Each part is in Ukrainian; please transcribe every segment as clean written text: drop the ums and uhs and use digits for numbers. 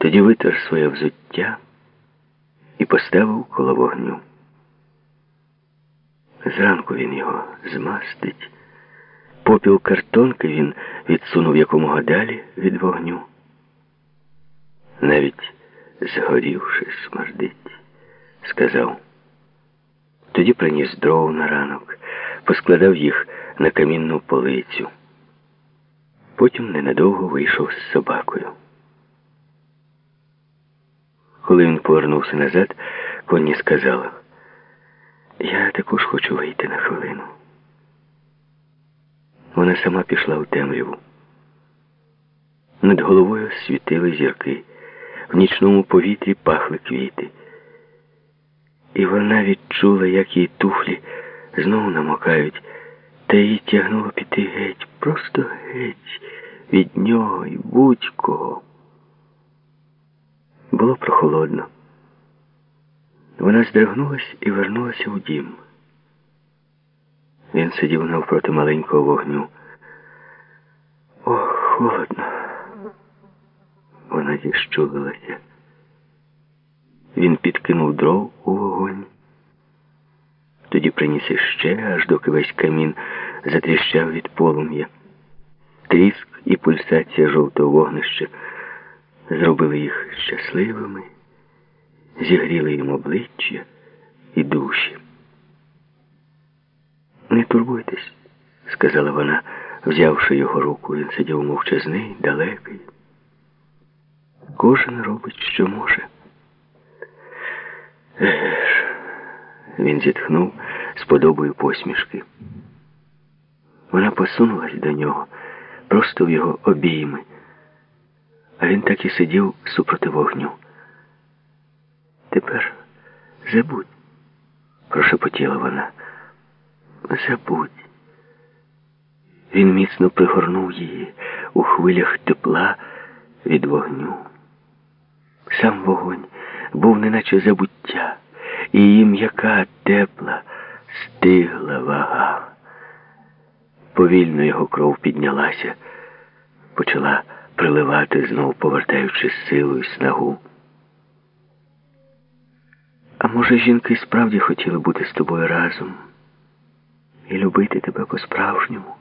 Тоді витер своє взуття і поставив коло вогню. Зранку він його змастить. Попіл картонки він відсунув якомога далі від вогню. Навіть згорівши смердить, сказав. Тоді приніс дров на ранок, поскладав їх на камінну полицю. Потім ненадовго вийшов з собакою. Коли він повернувся назад, Конні сказала: «Я також хочу вийти на хвилину». Вона сама пішла у темряву. Над головою світили зірки, в нічному повітрі пахли квіти. І вона відчула, як її туфлі знову намокають, та її тягнуло піти геть, просто геть від нього і будь-кого. Було прохолодно. Вона здригнулась і вернулася у дім. Він сидів навпроти маленького вогню. «О, холодно!» Вона зіщулилася. Він підкинув дров у вогонь. Тоді приніс іще, аж доки весь камін затріщав від полум'я. Тріск і пульсація жовтого вогнища зробили їх щасливими, зігріли їм обличчя і душі. «Не турбуйтесь», — сказала вона, взявши його руку. Він сидів мовчазний, далекий. «Кожен робить, що може». Він зітхнув з подобою посмішки. Вона посунулась до нього, просто в його обійми. А він так і сидів супроти вогню. «Тепер забудь», – прошепотіла вона. «Забудь». Він міцно пригорнув її у хвилях тепла від вогню. Сам вогонь був неначе забуття, і її м'яка, тепла, стигла вага. Повільно його кров піднялася, почала приливати, знов повертаючи силу і снагу. «А може, жінки справді хотіли бути з тобою разом і любити тебе по-справжньому?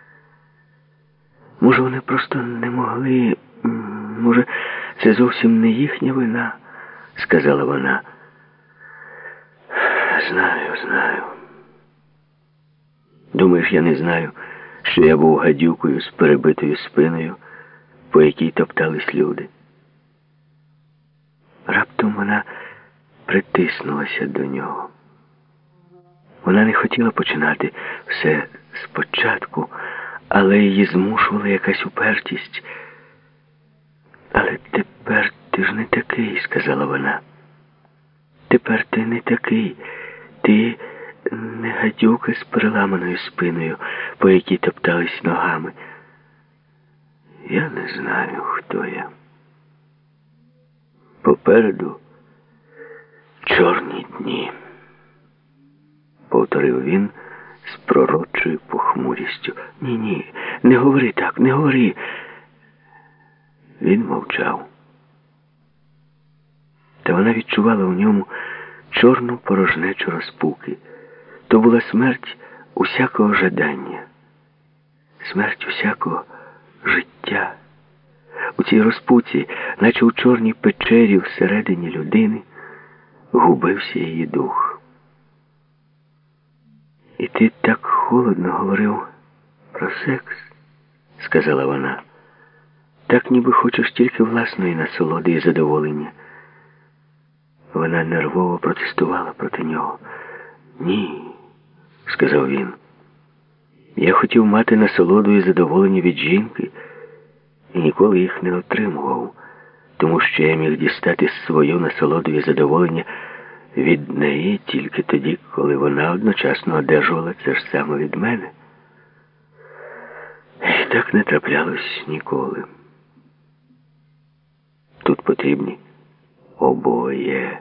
Може, вони просто не могли, може, це зовсім не їхня вина», – сказала вона. Знаю. Думаєш, я не знаю, що я був гадюкою з перебитою спиною, по якій топтались люди?» Раптом вона притиснулася до нього. Вона не хотіла починати все спочатку, але її змушувала якась упертість. «Але тепер ти ж не такий», – сказала вона. «Тепер ти не такий. Ти не гадюка з переламаною спиною, по якій топтались ногами. Я не знаю, хто я. Попереду чорні дні», – повторив він з пророчою похмурістю. Ні, не говори так, не говори». Він мовчав. Та вона відчувала у ньому чорну порожнечу розпуки. То була смерть усякого жадання, смерть усякого життя. У цій розпуці, наче у чорній печері всередині людини, губився її дух. «І ти так холодно говорив про секс», – сказала вона. «Так ніби хочеш тільки власної насолоди і задоволення». Вона нервово протестувала проти нього. «Ні», – сказав він. «Я хотів мати насолоду і задоволення від жінки, і ніколи їх не отримував, тому що я міг дістати свою насолоду і задоволення від неї тільки тоді, коли вона одночасно одержувала це ж саме від мене. І так не траплялось ніколи. Тут потрібні обоє.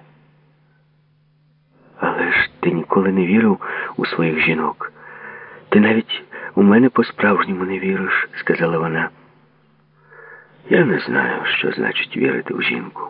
Але ж ти ніколи не вірив у своїх жінок. Ти навіть у мене по-справжньому не віриш», – сказала вона. Я не знаю, що значить вірити в жінку.